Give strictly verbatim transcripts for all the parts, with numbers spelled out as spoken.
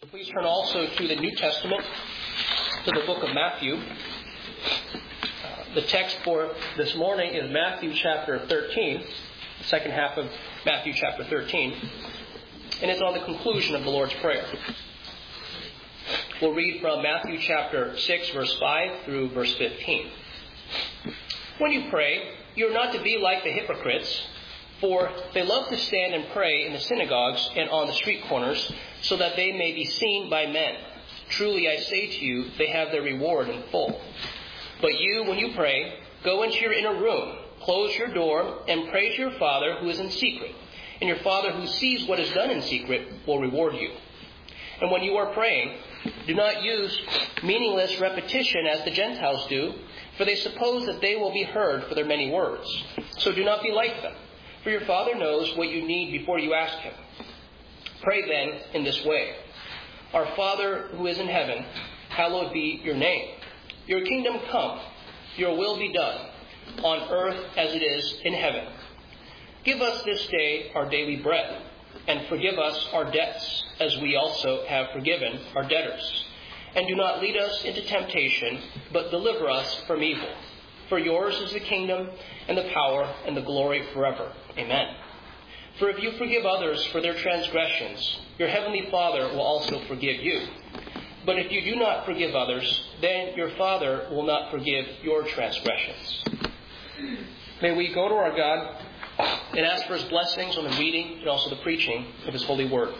Please turn also to the New Testament, to the book of Matthew. Uh, the text for this morning is Matthew chapter thirteen, the second half of Matthew chapter thirteen, and it's on the conclusion of the Lord's Prayer. We'll read from Matthew chapter six, verse five through verse fifteen. When you pray, you are not to be like the hypocrites, for they love to stand and pray in the synagogues and on the street corners, so that they may be seen by men. Truly I say to you, they have their reward in full. But you, when you pray, go into your inner room, close your door, and pray to your Father who is in secret. And your Father who sees what is done in secret will reward you. And when you are praying, do not use meaningless repetition as the Gentiles do, for they suppose that they will be heard for their many words. So do not be like them, for your Father knows what you need before you ask Him. Pray then in this way: Our Father who is in heaven, hallowed be your name. Your kingdom come, your will be done, on earth as it is in heaven. Give us this day our daily bread, and forgive us our debts, as we also have forgiven our debtors. And do not lead us into temptation, but deliver us from evil. For yours is the kingdom, and the power, and the glory forever. Amen. For if you forgive others for their transgressions, your heavenly Father will also forgive you. But if you do not forgive others, then your Father will not forgive your transgressions. May we go to our God and ask for His blessings on the reading and also the preaching of His holy word.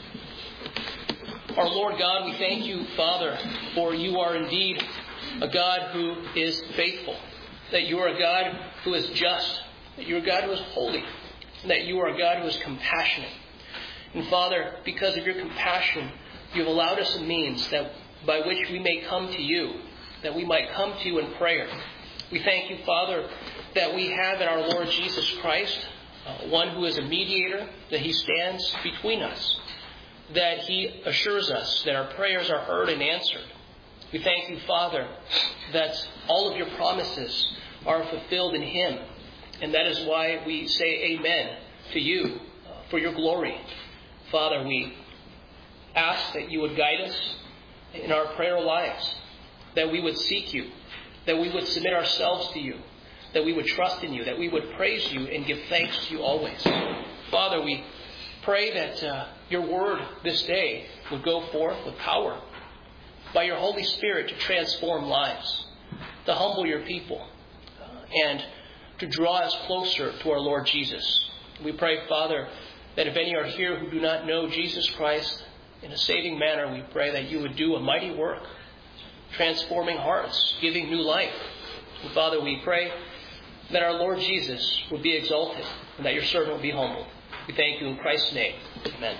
Our Lord God, we thank you, Father, for you are indeed a God who is faithful, that you are a God who is just, that you are a God who is holy, and that you are a God who is compassionate. And Father, because of your compassion, you have allowed us a means that by which we may come to you, that we might come to you in prayer. We thank you, Father, that we have in our Lord Jesus Christ uh, one who is a mediator, that He stands between us, that He assures us that our prayers are heard and answered. We thank you, Father, that all of your promises are fulfilled in Him. And that is why we say amen to you uh, for your glory. Father, we ask that you would guide us in our prayer lives, that we would seek you, that we would submit ourselves to you, that we would trust in you, that we would praise you and give thanks to you always. Father, we pray that uh, your word this day would go forth with power by your Holy Spirit to transform lives, to humble your people, uh, and to draw us closer to our Lord Jesus. We pray, Father, that if any are here who do not know Jesus Christ in a saving manner, we pray that you would do a mighty work, transforming hearts, giving new life. And Father, we pray that our Lord Jesus would be exalted and that your servant would be humbled. We thank you in Christ's name. Amen.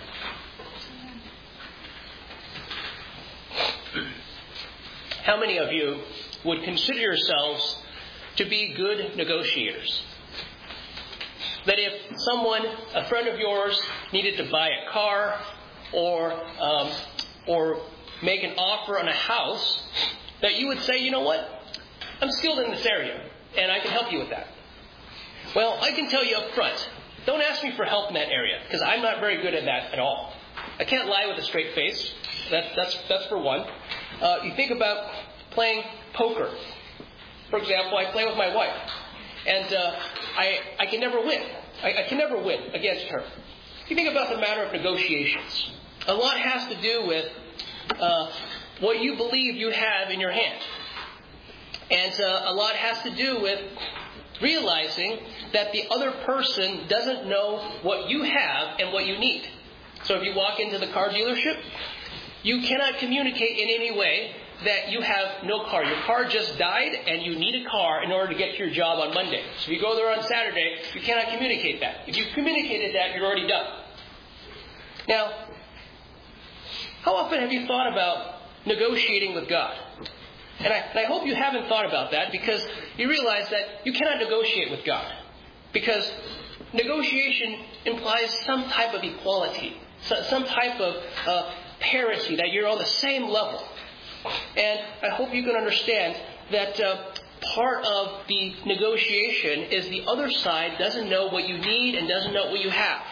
How many of you would consider yourselves to be good negotiators? That if someone, a friend of yours, needed to buy a car or um, or make an offer on a house, that you would say, you know what, I'm skilled in this area and I can help you with that. Well, I can tell you up front, don't ask me for help in that area, because I'm not very good at that at all. I can't lie with a straight face. That, that's that's for one. Uh, you think about playing poker. For example, I play with my wife, and uh, I I can never win. I, I can never win against her. You think about the matter of negotiations. A lot has to do with uh, what you believe you have in your hand, and uh, a lot has to do with realizing that the other person doesn't know what you have and what you need. So if you walk into the car dealership, you cannot communicate in any way that you have no car. Your car just died and you need a car in order to get to your job on Monday. So if you go there on Saturday, you cannot communicate that. If you've communicated that, you're already done. Now, how often have you thought about negotiating with God? And I, and I hope you haven't thought about that, because you realize that you cannot negotiate with God. Because negotiation implies some type of equality, some type of uh, parity, that you're on the same level. And I hope you can understand that uh, part of the negotiation is the other side doesn't know what you need and doesn't know what you have.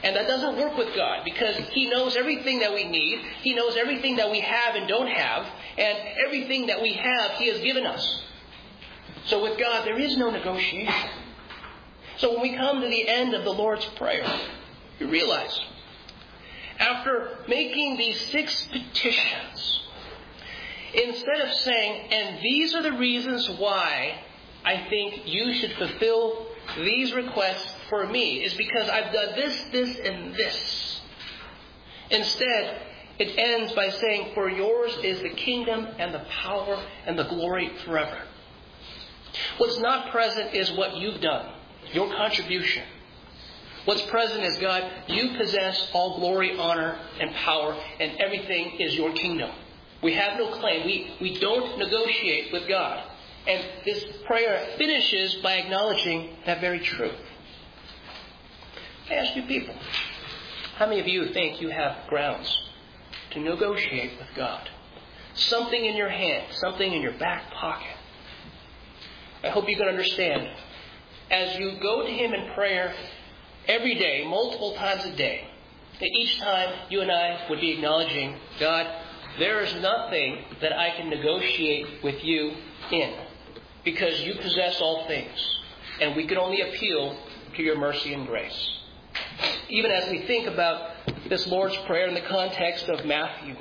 And that doesn't work with God because He knows everything that we need. He knows everything that we have and don't have. And everything that we have, He has given us. So with God, there is no negotiation. So when we come to the end of the Lord's Prayer, you realize, after making these six petitions, instead of saying, and these are the reasons why I think you should fulfill these requests for me, is because I've done this, this, and this. Instead, it ends by saying, for yours is the kingdom and the power and the glory forever. What's not present is what you've done, your contribution. What's present is, God, you possess all glory, honor, and power, and everything is your kingdom. We have no claim. We, we don't negotiate with God. And this prayer finishes by acknowledging that very truth. I ask you people, how many of you think you have grounds to negotiate with God? Something in your hand, something in your back pocket. I hope you can understand, as you go to Him in prayer every day, multiple times a day, that each time you and I would be acknowledging, God, there is nothing that I can negotiate with you in, because you possess all things, and we can only appeal to your mercy and grace. Even as we think about this Lord's Prayer in the context of Matthew,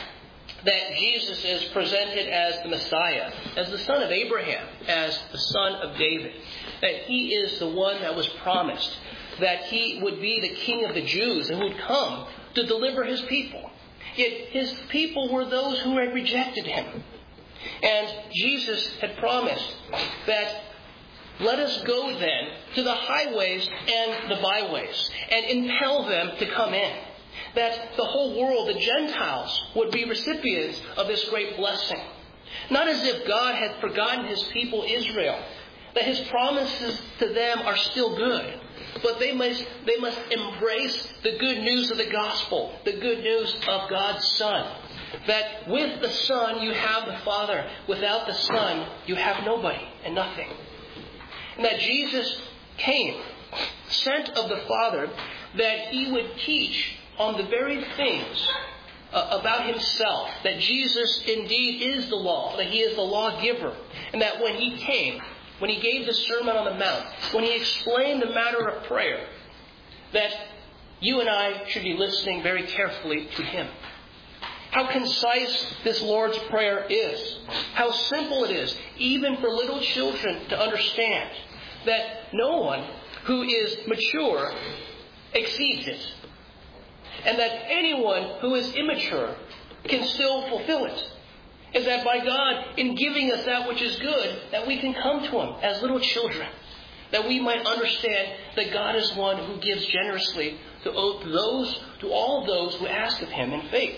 that Jesus is presented as the Messiah, as the son of Abraham, as the son of David, that He is the one that was promised, that He would be the King of the Jews and would come to deliver His people. Yet His people were those who had rejected Him. And Jesus had promised that, let us go then to the highways and the byways and impel them to come in. That the whole world, the Gentiles, would be recipients of this great blessing. Not as if God had forgotten His people Israel, that His promises to them are still good. But they must, they must embrace the good news of the gospel, the good news of God's Son. That with the Son you have the Father. Without the Son you have nobody and nothing. And that Jesus came, sent of the Father, that He would teach on the very things uh, about Himself. That Jesus indeed is the law, that He is the lawgiver. And that when He came, when He gave the Sermon on the Mount, when He explained the matter of prayer, that you and I should be listening very carefully to Him. How concise this Lord's Prayer is. How simple it is, even for little children to understand. That no one who is mature exceeds it. And that anyone who is immature can still fulfill it. Is that by God, in giving us that which is good, that we can come to Him as little children. That we might understand that God is one who gives generously to those, to all those who ask of Him in faith.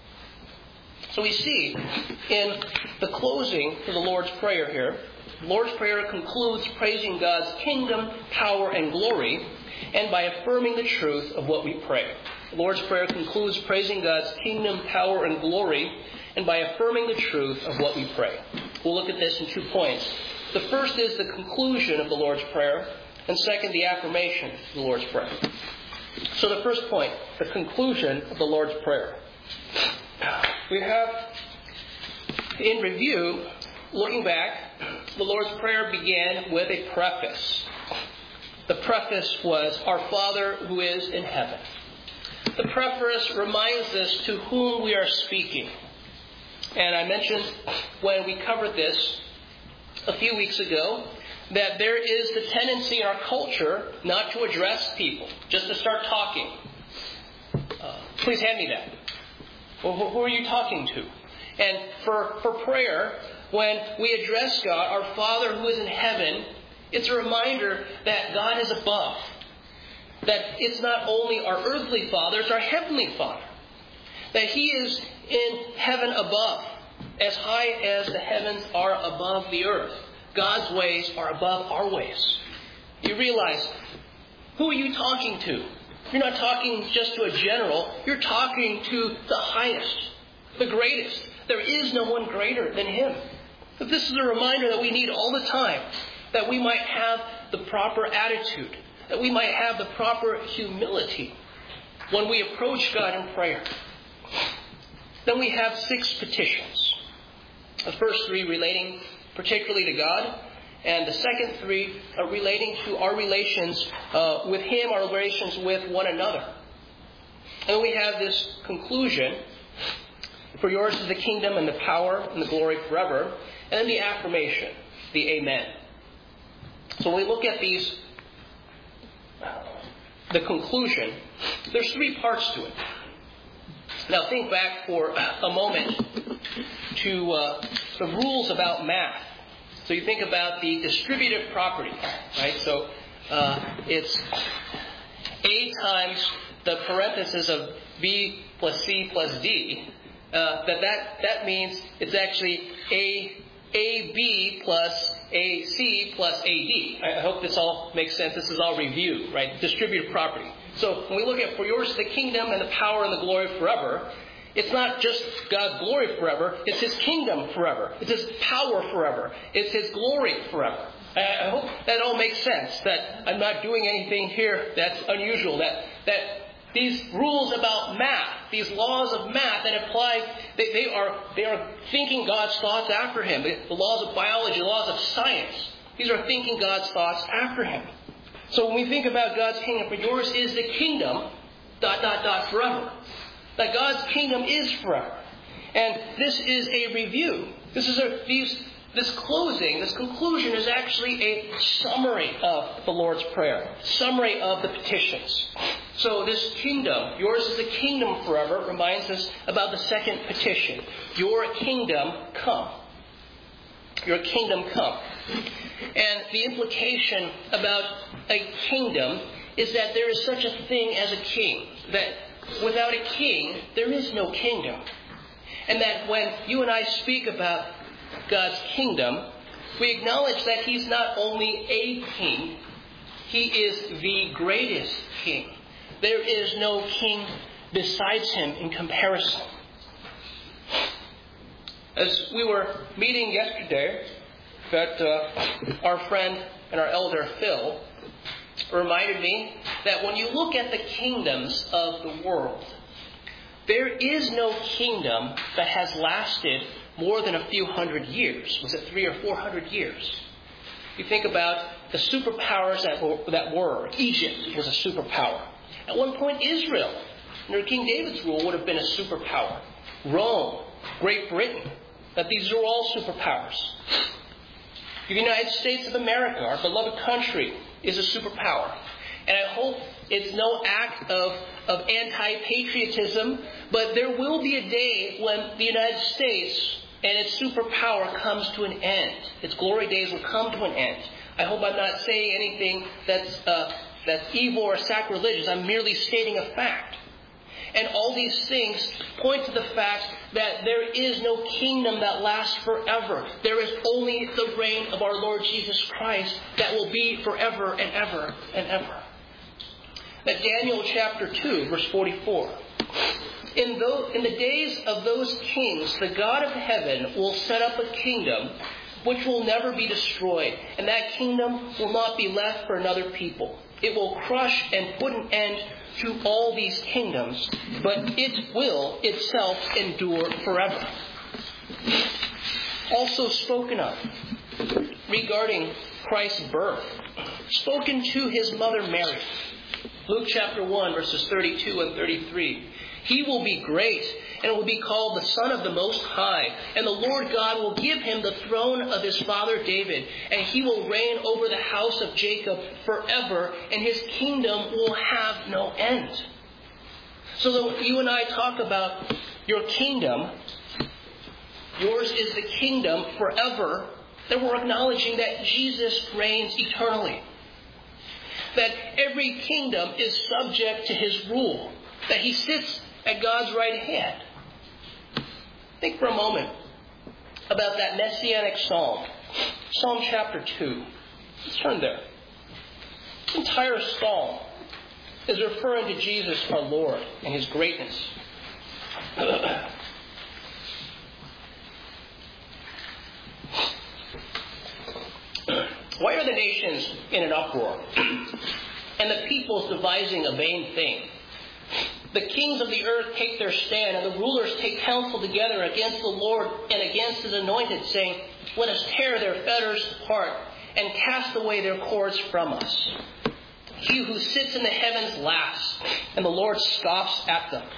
So we see in the closing to the Lord's Prayer here, the Lord's Prayer concludes praising God's kingdom, power, and glory, and by affirming the truth of what we pray. The Lord's Prayer concludes praising God's kingdom, power, and glory, and by affirming the truth of what we pray. We'll look at this in two points. The first is the conclusion of the Lord's Prayer, and second, the affirmation of the Lord's Prayer. So the first point, the conclusion of the Lord's Prayer. We have, in review, looking back, the Lord's Prayer began with a preface. The preface was, Our Father who is in heaven. The preface reminds us to whom we are speaking. And I mentioned when we covered this a few weeks ago that there is the tendency in our culture not to address people, just to start talking. Uh, please hand me that. Well, who are you talking to? And for, for prayer, when we address God, our Father who is in heaven, it's a reminder that God is above. That it's not only our earthly Father, it's our heavenly Father. That He is in heaven above, as high as the heavens are above the earth. God's ways are above our ways. You realize, who are you talking to? You're not talking just to a general. You're talking to the highest, the greatest. There is no one greater than Him. But this is a reminder that we need all the time, that we might have the proper attitude, that we might have the proper humility, when we approach God in prayer. Then we have six petitions. The first three relating particularly to God, and the second three are relating to our relations uh, with Him, our relations with one another. And we have this conclusion, for yours is the kingdom and the power and the glory forever, and then the affirmation, the Amen. So when we look at these, the conclusion, there's three parts to it. Now think back for a moment to uh, the rules about math. So you think about the distributive property, right? So uh, it's A times the parenthesis of B plus C plus D. Uh, that, that that means it's actually A A B plus A C plus A D. I hope this all makes sense. This is all review, right? Distributive property. So when we look at for yours is the kingdom and the power and the glory forever, it's not just God's glory forever. It's His kingdom forever. It's His power forever. It's His glory forever. I, I hope that all makes sense. That I'm not doing anything here that's unusual. That that these rules about math, these laws of math that apply, they, they are they are thinking God's thoughts after Him. The, the laws of biology, the laws of science, these are thinking God's thoughts after Him. So when we think about God's kingdom, for yours is the kingdom, dot, dot, dot, forever. That God's kingdom is forever. And this is a review. This is a, these, this closing, this conclusion is actually a summary of the Lord's Prayer. Summary of the petitions. So this kingdom, yours is the kingdom forever, reminds us about the second petition. Your kingdom come. Your kingdom come. And the implication about a kingdom is that there is such a thing as a king. That without a king, there is no kingdom. And that when you and I speak about God's kingdom, we acknowledge that He's not only a king, He is the greatest king. There is no king besides Him in comparison. As we were meeting yesterday, that uh, our friend and our elder Phil reminded me that when you look at the kingdoms of the world, there is no kingdom that has lasted more than a few hundred years. Was it three or four hundred years? You think about the superpowers that were, that were. Egypt was a superpower. At one point, Israel, under King David's rule, would have been a superpower. Rome, Great Britain, that these are all superpowers. The United States of America, our beloved country, is a superpower. And I hope it's no act of, of anti-patriotism, but there will be a day when the United States and its superpower comes to an end. Its glory days will come to an end. I hope I'm not saying anything that's, uh, that's evil or sacrilegious. I'm merely stating a fact. And all these things point to the fact that there is no kingdom that lasts forever. There is only the reign of our Lord Jesus Christ that will be forever and ever and ever. That Daniel chapter two, verse forty-four. In, those, in the days of those kings, the God of heaven will set up a kingdom which will never be destroyed. And that kingdom will not be left for another people. It will crush and put an end to all these kingdoms, but it will itself endure forever. Also spoken of regarding Christ's birth, spoken to His mother Mary. Luke chapter one, verses thirty-two and thirty-three. He will be great and will be called the Son of the Most High. And the Lord God will give Him the throne of His father David. And He will reign over the house of Jacob forever. And His kingdom will have no end. So that you and I talk about your kingdom, yours is the kingdom forever, that we're acknowledging that Jesus reigns eternally. That every kingdom is subject to His rule. That He sits at God's right hand. Think for a moment about that messianic psalm. Psalm chapter two. Let's turn there. This entire psalm is referring to Jesus our Lord and His greatness. Why are the nations in an uproar? And the peoples devising a vain thing? the kings of the earth take their stand, and the rulers take counsel together against the Lord and against his anointed, saying, let us tear their fetters apart and cast away their cords from us. He who sits in the heavens laughs, and the Lord scoffs at them.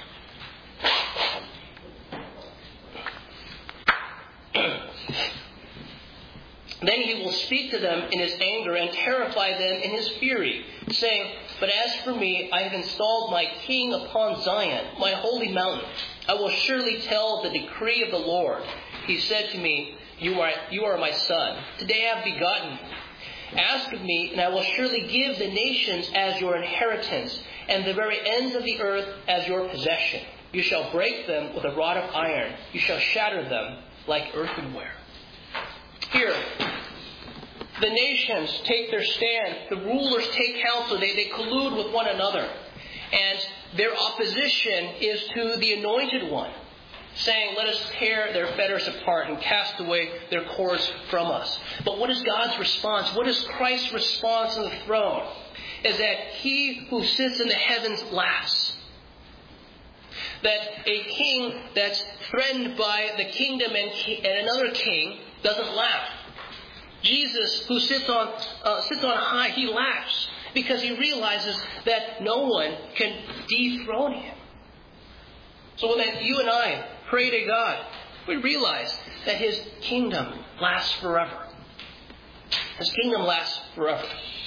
Then he will speak to them in his anger and terrify them in his fury, saying, but as for me, I have installed my king upon Zion, my holy mountain. I will surely tell the decree of the Lord. He said to me, You are, you are my son. Today I have begotten you. Ask of me, and I will surely give the nations as your inheritance, and the very ends of the earth as your possession. You shall break them with a rod of iron. You shall shatter them like earthenware. Here, the nations take their stand. The rulers take counsel. They, they collude with one another. And their opposition is to the anointed one, saying, let us tear their fetters apart and cast away their cords from us. But what is God's response? What is Christ's response on the throne? Is that he who sits in the heavens laughs. That a king that's threatened by the kingdom and, and another king doesn't laugh. Jesus, who sits on uh, sits on high, he laughs because he realizes that no one can dethrone him. So when you and I pray to God, we realize that his kingdom lasts forever. His kingdom lasts forever.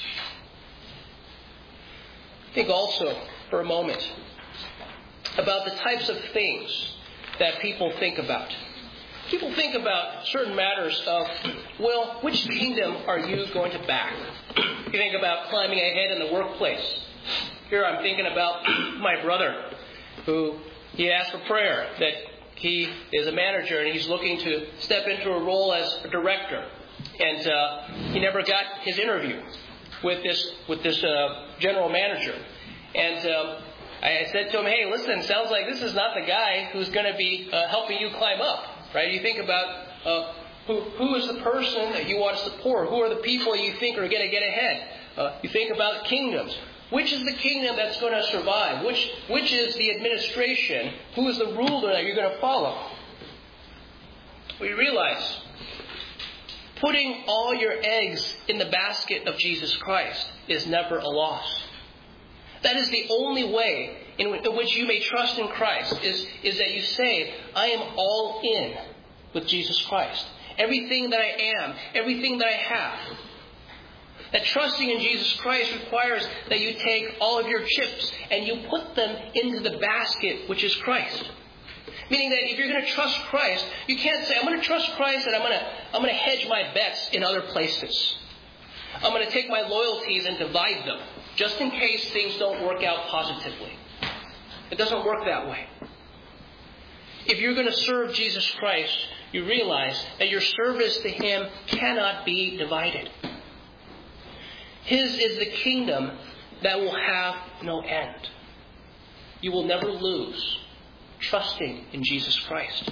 Think also for a moment about the types of things that people think about. People think about certain matters of, well, which kingdom are you going to back? You think about climbing ahead in the workplace. Here I'm thinking about my brother, who he asked for prayer, that he is a manager and he's looking to step into a role as a director. And uh, he never got his interview with this with this uh, general manager. And um, I said to him, hey, listen, sounds like this is not the guy who's going to be uh, helping you climb up. Right? You think about uh, who who is the person that you want to support? Who are the people you think are going to get ahead? Uh, you think about kingdoms. Which is the kingdom that's going to survive? Which which is the administration? Who is the ruler that you're going to follow? We realize putting all your eggs in the basket of Jesus Christ is never a loss. That is the only way in which you may trust in Christ, is, is that you say, I am all in with Jesus Christ. Everything that I am, everything that I have. That trusting in Jesus Christ requires that you take all of your chips and you put them into the basket, which is Christ. Meaning that if you're going to trust Christ, you can't say, I'm going to trust Christ and I'm going to, I'm going to hedge my bets in other places. I'm going to take my loyalties and divide them, just in case things don't work out positively. It doesn't work that way. If you're going to serve Jesus Christ, you realize that your service to him cannot be divided. His is the kingdom that will have no end. You will never lose trusting in Jesus Christ.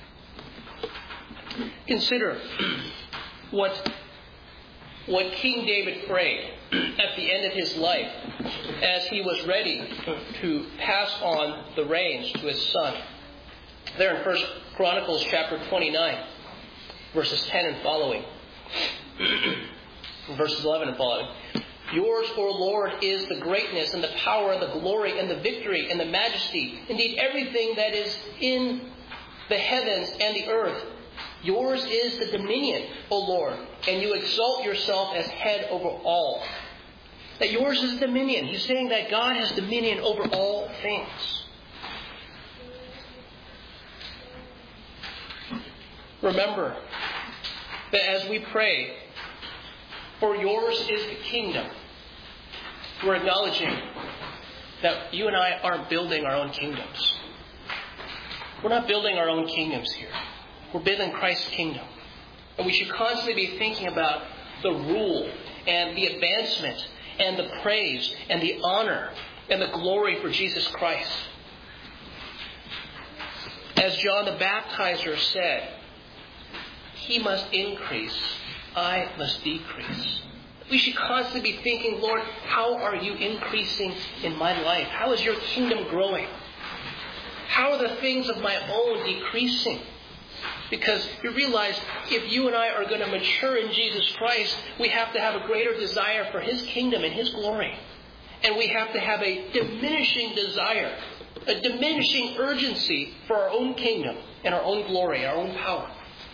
Consider what what King David prayed at the end of his life as he was ready to pass on the reins to his son. There in First Chronicles chapter twenty-nine, verses ten and following. Verses eleven and following. Yours, O Lord, is the greatness and the power and the glory and the victory and the majesty. Indeed, everything that is in the heavens and the earth. Yours is the dominion, O Lord, and you exalt yourself as head over all. That yours is dominion. He's saying that God has dominion over all things. Remember that as we pray, for yours is the kingdom, we're acknowledging that you and I aren't building our own kingdoms. We're not building our own kingdoms here. We're building Christ's kingdom. And we should constantly be thinking about the rule and the advancement and the praise and the honor and the glory for Jesus Christ. As John the Baptizer said, he must increase, I must decrease. We should constantly be thinking, Lord, how are you increasing in my life? How is your kingdom growing? How are the things of my own decreasing? Because you realize if you and I are going to mature in Jesus Christ, we have to have a greater desire for His kingdom and His glory. And we have to have a diminishing desire, a diminishing urgency for our own kingdom and our own glory, our own power.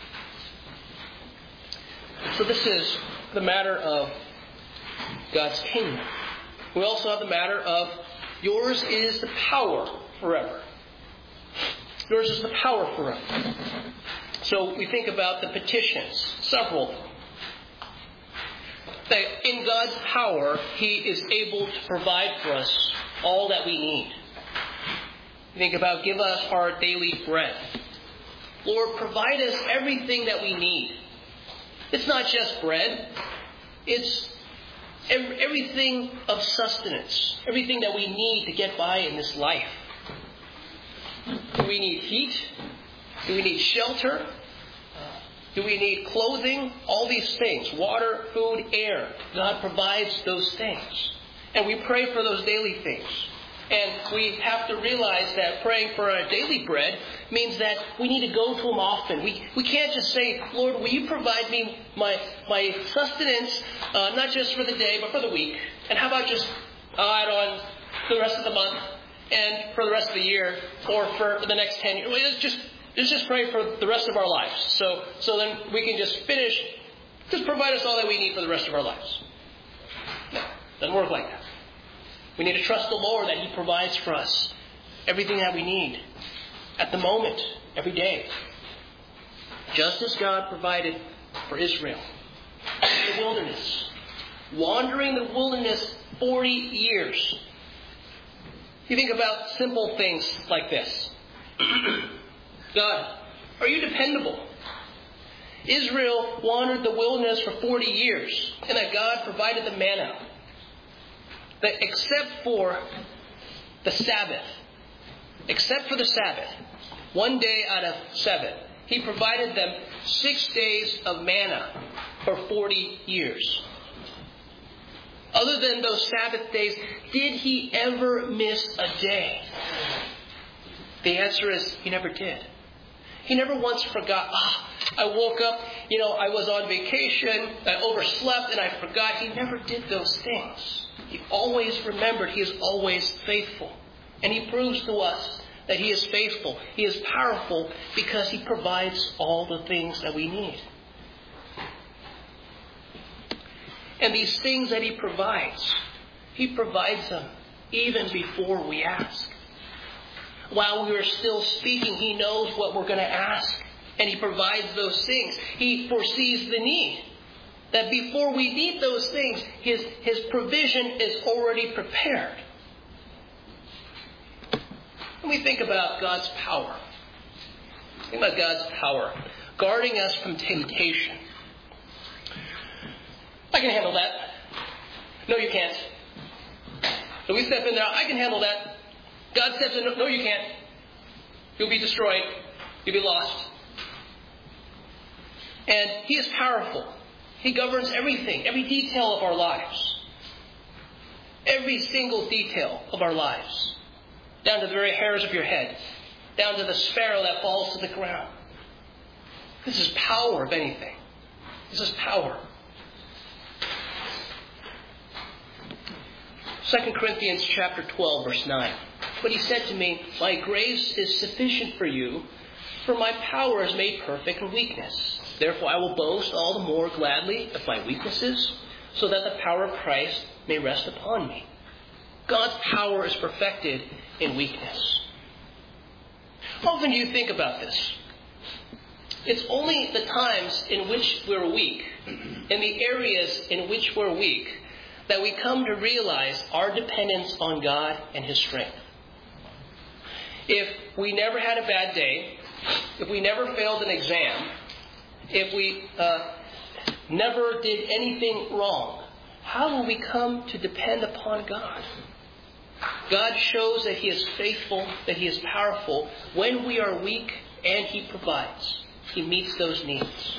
So this is the matter of God's kingdom. We also have the matter of yours is the power forever. Yours is the power forever. So we think about the petitions, several of them. That in God's power, He is able to provide for us all that we need. Think about, give us our daily bread. Lord, provide us everything that we need. It's not just bread. It's everything of sustenance. Everything that we need to get by in this life. Do we need heat? Do we need shelter? Do we need clothing? All these things. Water, food, air. God provides those things. And we pray for those daily things. And we have to realize that praying for our daily bread means that we need to go to Him often. We we can't just say, Lord, will you provide me my my sustenance, uh, not just for the day, but for the week? And how about just add on the rest of the month and for the rest of the year or for the next ten years? Let's just, let's just pray for the rest of our lives. So, so then we can just finish, just provide us all that we need for the rest of our lives. No, it doesn't work like that. We need to trust the Lord that He provides for us everything that we need at the moment, every day. Just as God provided for Israel in the wilderness. Wandering the wilderness forty years. You think about simple things like this. God, are you dependable? Israel wandered the wilderness for forty years, and that God provided the manna. That except for the Sabbath, except for the Sabbath, one day out of seven, He provided them six days of manna for forty years. Other than those Sabbath days, did He ever miss a day? The answer is He never did. He never once forgot, ah, I woke up, you know, I was on vacation, I overslept, and I forgot. He never did those things. He always remembered. He is always faithful. And He proves to us that He is faithful. He is powerful because He provides all the things that we need. And these things that He provides, He provides them even before we ask. While we are still speaking, He knows what we're going to ask. And He provides those things. He foresees the need. That before we need those things, His, His provision is already prepared. When we think about God's power, think about God's power, guarding us from temptation. I can handle that. No, you can't. So we step in there, I can handle that. God steps in, no, you can't. You'll be destroyed. You'll be lost. And He is powerful. He governs everything, every detail of our lives. Every single detail of our lives. Down to the very hairs of your head. Down to the sparrow that falls to the ground. This is power, if anything. This is power. Second Corinthians chapter twelve, verse nine. But He said to me, my grace is sufficient for you, for my power is made perfect in weakness. Therefore I will boast all the more gladly of my weaknesses, so that the power of Christ may rest upon me. God's power is perfected in weakness. How often do you think about this? It's only the times in which we're weak, in the areas in which we're weak, that we come to realize our dependence on God and His strength. If we never had a bad day, if we never failed an exam, if we uh, never did anything wrong, how will we come to depend upon God? God shows that He is faithful, that He is powerful when we are weak, and He provides. He meets those needs.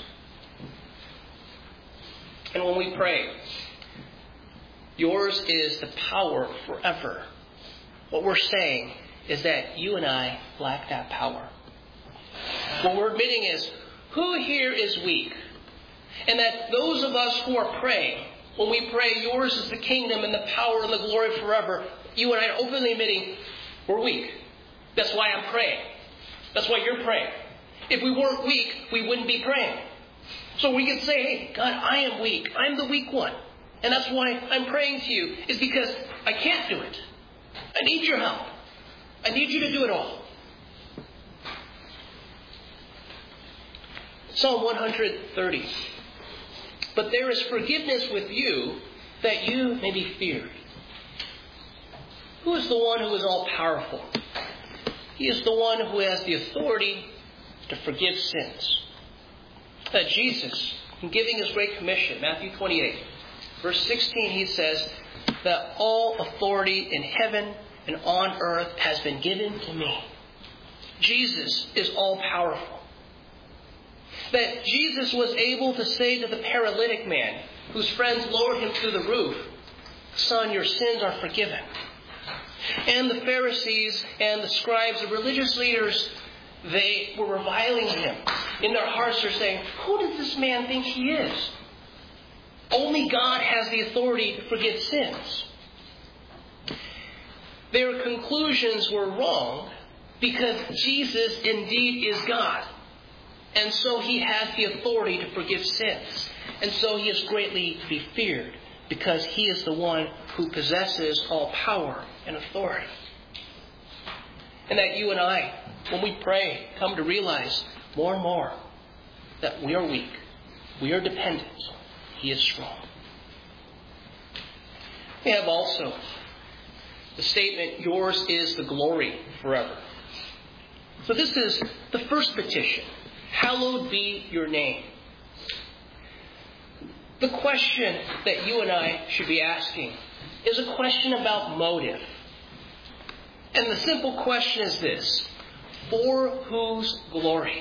And when we pray, yours is the power forever. What we're saying is that you and I lack that power. What we're admitting is, who here is weak? And that those of us who are praying, when we pray, yours is the kingdom and the power and the glory forever, you and I are openly admitting we're weak. That's why I'm praying. That's why you're praying. If we weren't weak, we wouldn't be praying. So we can say, hey, God, I am weak. I'm the weak one. And that's why I'm praying to you, is because I can't do it. I need your help. I need you to do it all. Psalm one thirty. But there is forgiveness with you, that you may be feared. Who is the one who is all powerful? He is the one who has the authority to forgive sins. That Jesus, in giving his great commission, Matthew twenty-eight, verse sixteen, he says that all authority in heaven and on earth has been given to me. Jesus is all powerful. That Jesus was able to say to the paralytic man, whose friends lowered him through the roof, son, your sins are forgiven. And the Pharisees and the scribes, the religious leaders, they were reviling him. In their hearts they're saying, who does this man think he is? Only God has the authority to forgive sins. Their conclusions were wrong because Jesus indeed is God. And so he has the authority to forgive sins. And so he is greatly to be feared because he is the one who possesses all power and authority. And that you and I, when we pray, come to realize more and more that we are weak. We are dependent. He is strong. We have also the statement, yours is the glory forever. So this is the first petition. Hallowed be your name. The question that you and I should be asking is a question about motive. And the simple question is this: for whose glory?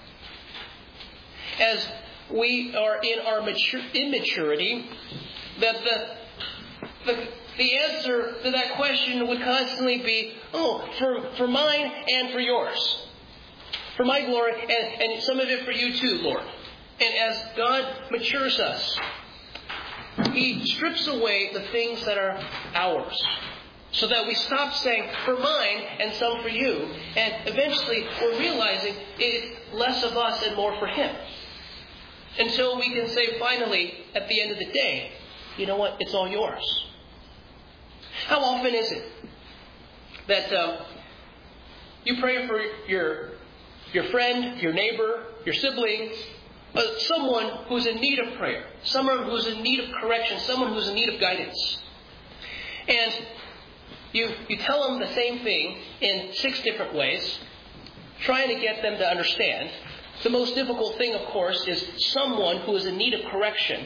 As we are in our mature, immaturity, that the, the the answer to that question would constantly be, oh, for, for mine and for yours. For my glory, and, and some of it for you too, Lord. And as God matures us, he strips away the things that are ours, so that we stop saying, for mine and some for you. And eventually we're realizing it's less of us and more for him. Until we can say finally, at the end of the day, you know what? It's all yours. How often is it that um, you pray for your your friend, your neighbor, your sibling, uh, someone who's in need of prayer, someone who's in need of correction, someone who's in need of guidance, and you you tell them the same thing in six different ways, trying to get them to understand. The most difficult thing, of course, is someone who is in need of correction.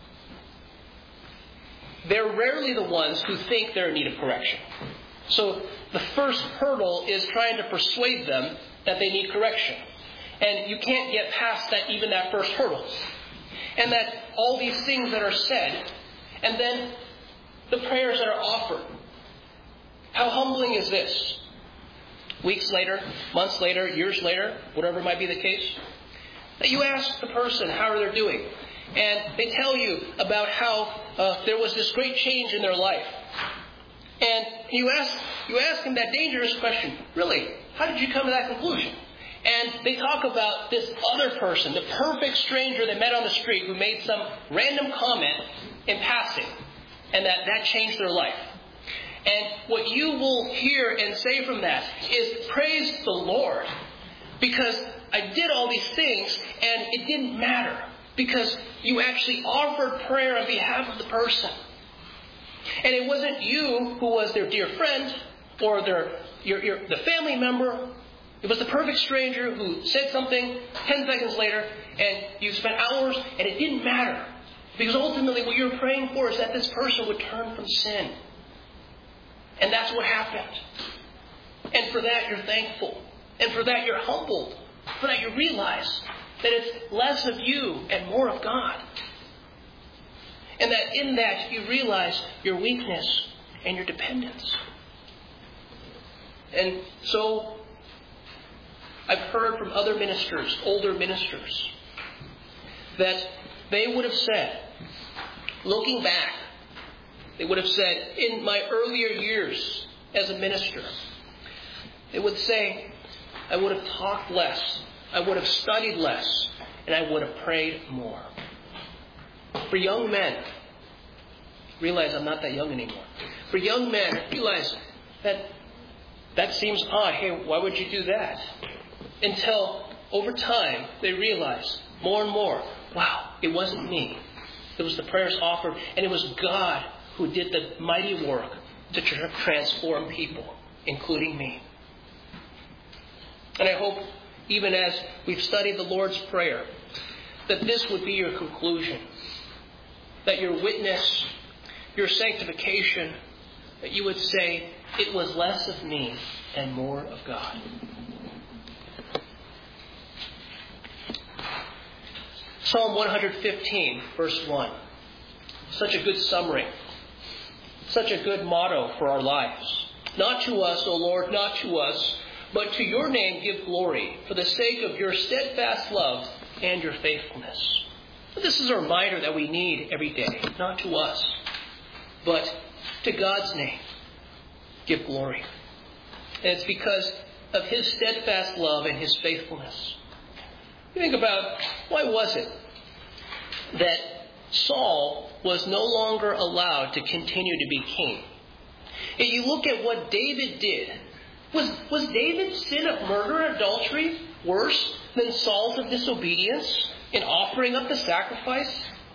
They're rarely the ones who think they're in need of correction. So the first hurdle is trying to persuade them that they need correction. And you can't get past that, even that first hurdle. And that all these things that are said, and then the prayers that are offered. How humbling is this? Weeks later, months later, years later, whatever might be the case, that you ask the person how they're doing. And they tell you about how uh, there was this great change in their life. And you ask you ask them that dangerous question, really, how did you come to that conclusion? And they talk about this other person, the perfect stranger they met on the street who made some random comment in passing, and that, that changed their life. And what you will hear and say from that is, praise the Lord, because I did all these things and it didn't matter, because you actually offered prayer on behalf of the person. And it wasn't you who was their dear friend or their your, your the family member. It was the perfect stranger who said something ten seconds later, and you spent hours, and it didn't matter. Because ultimately what you're praying for is that this person would turn from sin. And that's what happened. And for that you're thankful. And for that you're humbled. For that you realize that it's less of you and more of God. And that in that you realize your weakness and your dependence. And so I've heard from other ministers, older ministers, that they would have said, looking back, they would have said, in my earlier years as a minister, they would say, I would have talked less, I would have studied less, and I would have prayed more. For young men, realize I'm not that young anymore. For young men, realize that that seems odd. Hey, why would you do that? Until over time, they realize more and more, wow, it wasn't me. It was the prayers offered, and it was God who did the mighty work to tra- transform people, including me. And I hope, even as we've studied the Lord's Prayer, that this would be your conclusion. That your witness, your sanctification, that you would say, it was less of me and more of God. Psalm one fifteen, verse one. Such a good summary. Such a good motto for our lives. Not to us, O Lord, not to us, but to your name give glory, for the sake of your steadfast love and your faithfulness. This is a reminder that we need every day, not to us, but to God's name give glory. And it's because of his steadfast love and his faithfulness. You think about, why was it that Saul was no longer allowed to continue to be king? If you look at what David did, was, was David's sin of murder and adultery worse than Saul's of disobedience in offering up the sacrifice?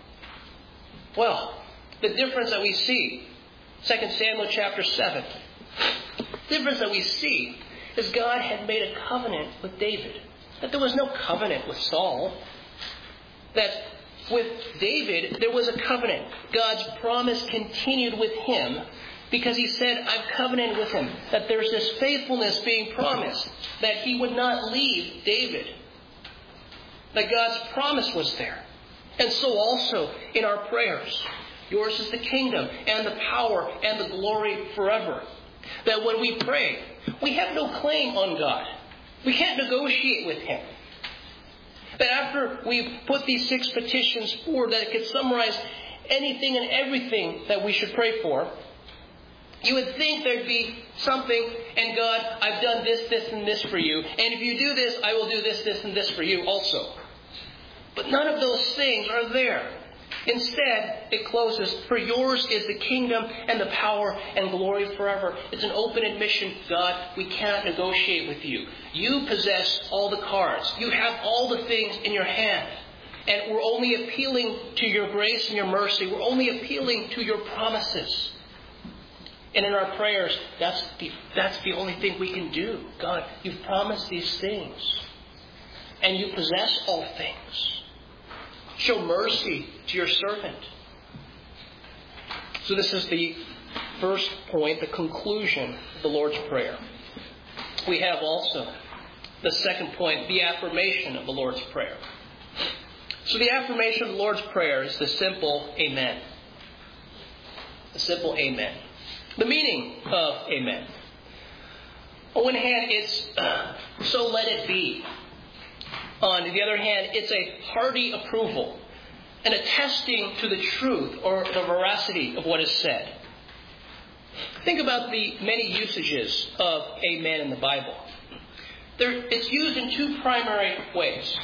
Well, the difference that we see, Second Samuel chapter seven, the difference that we see is God had made a covenant with David. That there was no covenant with Saul. That with David, there was a covenant. God's promise continued with him because he said, I've covenanted with him. That there's this faithfulness being promised. That he would not leave David. That God's promise was there. And so also in our prayers. Yours is the kingdom and the power and the glory forever. That when we pray, we have no claim on God. We can't negotiate with him. That after we've put these six petitions forward, that it could summarize anything and everything that we should pray for, you would think there'd be something, and God, I've done this, this, and this for you. And if you do this, I will do this, this, and this for you also. But none of those things are there. Instead, it closes, for yours is the kingdom and the power and glory forever. It's an open admission, God, we cannot negotiate with you. You possess all the cards. You have all the things in your hand. And we're only appealing to your grace and your mercy. We're only appealing to your promises. And in our prayers, that's the, that's the only thing we can do. God, you've promised these things. And you possess all things. Show mercy to your servant. So this is the first point, the conclusion of the Lord's Prayer. We have also the second point, the affirmation of the Lord's Prayer. So the affirmation of the Lord's Prayer is the simple Amen. The simple Amen. The meaning of Amen. On one hand, it's uh, so let it be. On the other hand, it's a hearty approval, an attesting to the truth or the veracity of what is said. Think about the many usages of amen in the Bible. There, it's used in two primary ways.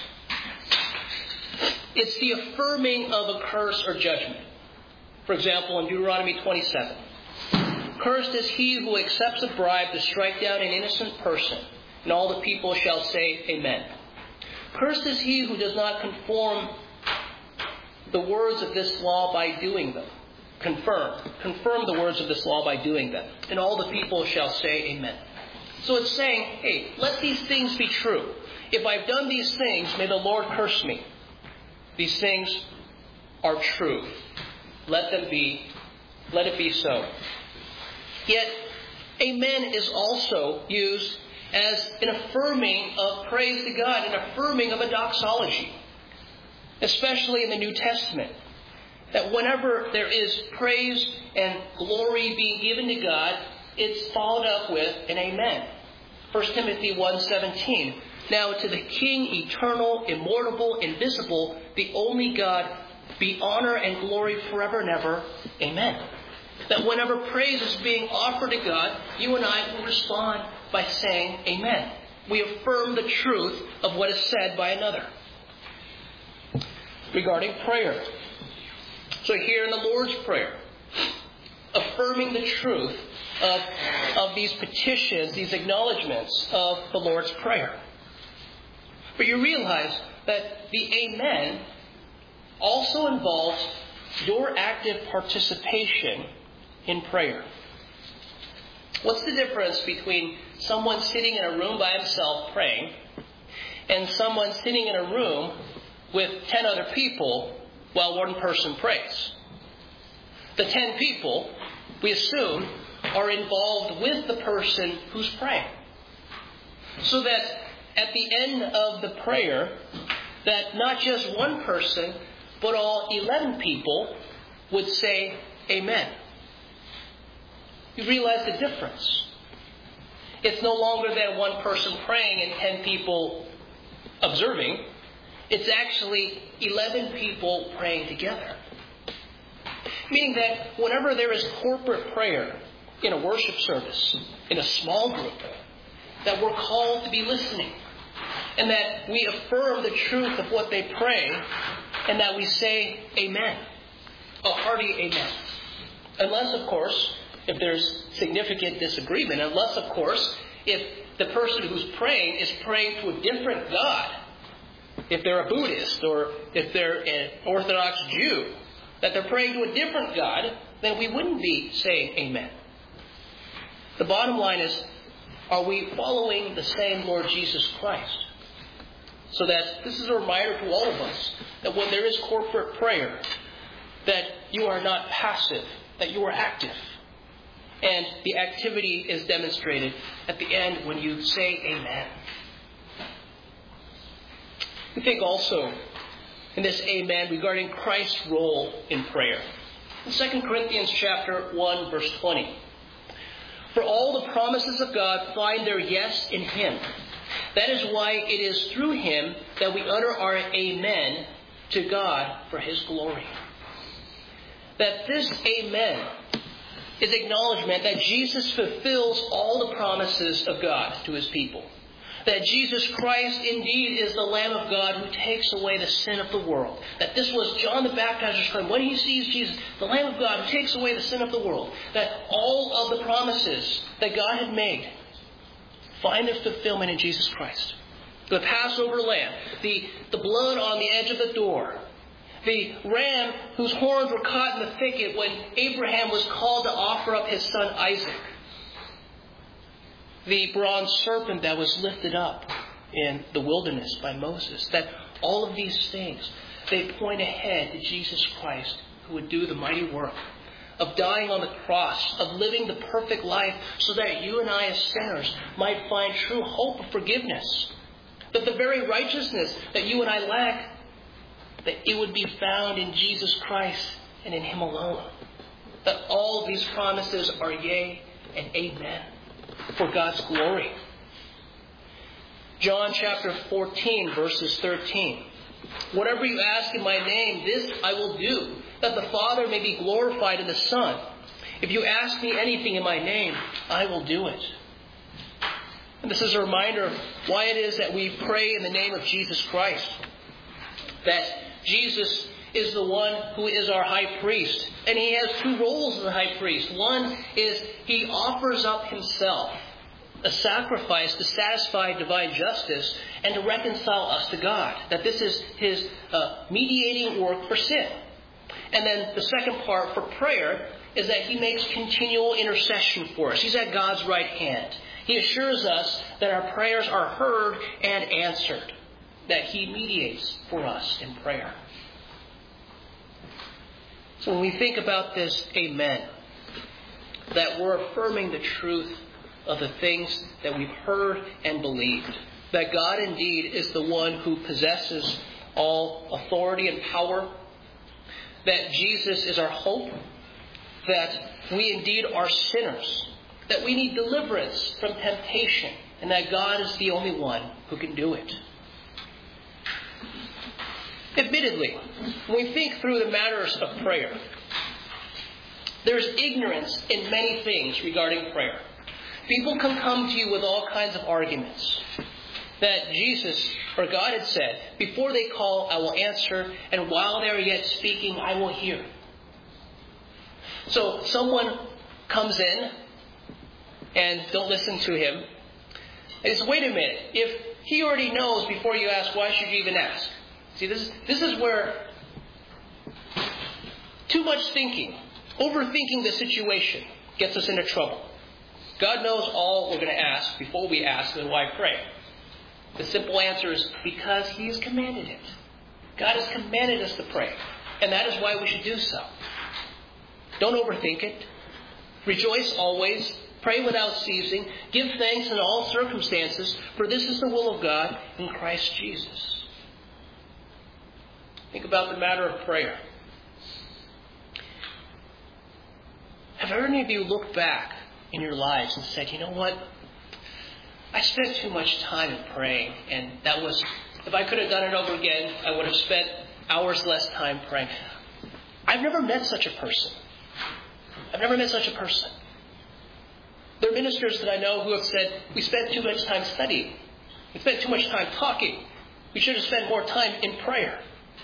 It's the affirming of a curse or judgment. For example, in Deuteronomy twenty-seven, cursed is he who accepts a bribe to strike down an innocent person, and all the people shall say amen. Cursed is he who does not conform the words of this law by doing them. Confirm. Confirm the words of this law by doing them. And all the people shall say amen. So it's saying, hey, let these things be true. If I've done these things, may the Lord curse me. These things are true. Let them be. Let it be so. Yet, amen is also used as an affirming of praise to God, an affirming of a doxology, especially in the New Testament. That whenever there is praise and glory being given to God, it's followed up with an amen. First Timothy one seventeen. Now to the King, eternal, immortal, invisible, the only God, be honor and glory forever and ever. Amen. That whenever praise is being offered to God, you and I will respond by saying amen. We affirm the truth of what is said by another. Regarding prayer. So here in the Lord's Prayer, affirming the truth of, of these petitions, these acknowledgments of the Lord's Prayer. But you realize that the amen also involves your active participation in prayer. What's the difference between someone sitting in a room by himself praying and someone sitting in a room with ten other people while one person prays? The ten people, we assume, are involved with the person who's praying. So that at the end of the prayer, that not just one person, but all eleven people would say amen. You realize the difference. It's no longer than one person praying and ten people observing. It's actually eleven people praying together. Meaning that whenever there is corporate prayer in a worship service, in a small group, that we're called to be listening. And that we affirm the truth of what they pray, and that we say amen. A hearty amen. Unless, of course, if there's significant disagreement, unless, of course, if the person who's praying is praying to a different God, if they're a Buddhist or if they're an Orthodox Jew, that they're praying to a different God, then we wouldn't be saying amen. The bottom line is, are we following the same Lord Jesus Christ? So that this is a reminder to all of us that when there is corporate prayer, that you are not passive, that you are active. And the activity is demonstrated at the end when you say amen. We think also in this amen regarding Christ's role in prayer. In Second Corinthians chapter one, verse twenty. For all the promises of God find their yes in Him. That is why it is through Him that we utter our amen to God for His glory. That this amen is acknowledgement that Jesus fulfills all the promises of God to His people. That Jesus Christ indeed is the Lamb of God who takes away the sin of the world. That this was John the Baptizer's claim. When he sees Jesus, the Lamb of God who takes away the sin of the world. That all of the promises that God had made find their fulfillment in Jesus Christ. The Passover lamb, the, the blood on the edge of the door, the ram whose horns were caught in the thicket when Abraham was called to offer up his son Isaac, the bronze serpent that was lifted up in the wilderness by Moses. That all of these things, they point ahead to Jesus Christ, who would do the mighty work of dying on the cross, of living the perfect life so that you and I as sinners might find true hope of forgiveness. That the very righteousness that you and I lack, that it would be found in Jesus Christ and in Him alone. That all of these promises are yea and amen for God's glory. John chapter fourteen, verses thirteen. Whatever you ask in my name, this I will do, that the Father may be glorified in the Son. If you ask me anything in my name, I will do it. And this is a reminder of why it is that we pray in the name of Jesus Christ. That Jesus is the one who is our high priest. And He has two roles as a high priest. One is He offers up Himself, a sacrifice to satisfy divine justice and to reconcile us to God. That this is His uh, mediating work for sin. And then the second part for prayer is that He makes continual intercession for us. He's at God's right hand. He assures us that our prayers are heard and answered. That He mediates for us in prayer. So when we think about this amen, that we're affirming the truth of the things that we've heard and believed. That God indeed is the one who possesses all authority and power. That Jesus is our hope. That we indeed are sinners. That we need deliverance from temptation. and that God is the only one who can do it. Admittedly, when we think through the matters of prayer, there's ignorance in many things regarding prayer. People can come to you with all kinds of arguments that Jesus or God had said, before they call, I will answer, and while they are yet speaking, I will hear. So someone comes in and don't listen to him. And says, wait a minute, if he already knows before you ask, why should you even ask? See, this is, this is where too much thinking, overthinking the situation gets us into trouble. God knows all we're going to ask before we ask, then why pray? The simple answer is because He has commanded it. God has commanded us to pray. And that is why we should do so. Don't overthink it. Rejoice always. Pray without ceasing. Give thanks in all circumstances, for this is the will of God in Christ Jesus. Think about the matter of prayer. Have any of you looked back in your lives and said, you know what? I spent too much time in praying, and that was, if I could have done it over again, I would have spent hours less time praying. I've never met such a person. I've never met such a person. There are ministers that I know who have said, we spent too much time studying. We spent too much time talking. We should have spent more time in prayer.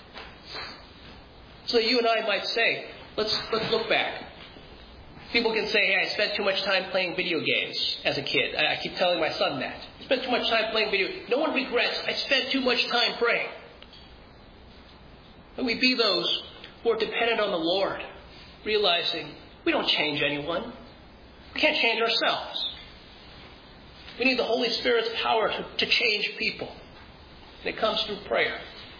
So that you and I might say, let's let's look back. People can say, hey, I spent too much time playing video games as a kid. I, I keep telling my son that. I spent too much time playing video games. No one regrets, I spent too much time praying. But we be those who are dependent on the Lord, realizing we don't change anyone. We can't change ourselves. We need the Holy Spirit's power to, to change people. And it comes through prayer.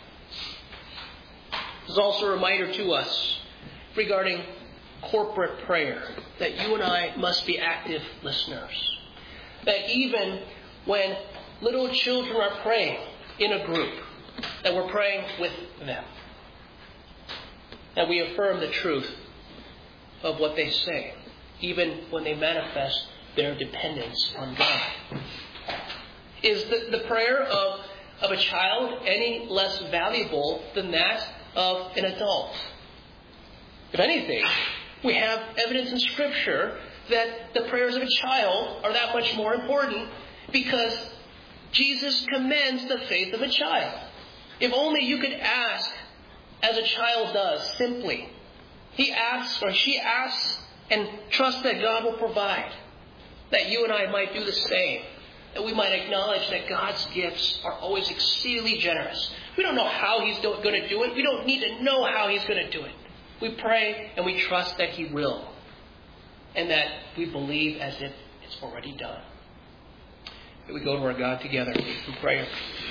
There's also a reminder to us regarding corporate prayer, that you and I must be active listeners. That even when little children are praying in a group, that we're praying with them. That we affirm the truth of what they say, even when they manifest their dependence on God. Is the, the prayer of, of a child any less valuable than that of an adult? If anything, we have evidence in Scripture that the prayers of a child are that much more important because Jesus commends the faith of a child. If only you could ask as a child does, simply. He asks or she asks and trusts that God will provide. That you and I might do the same. That we might acknowledge that God's gifts are always exceedingly generous. We don't know how He's going to do it. We don't need to know how He's going to do it. We pray and we trust that He will. And that we believe as if it's already done. We go to our God together in prayer.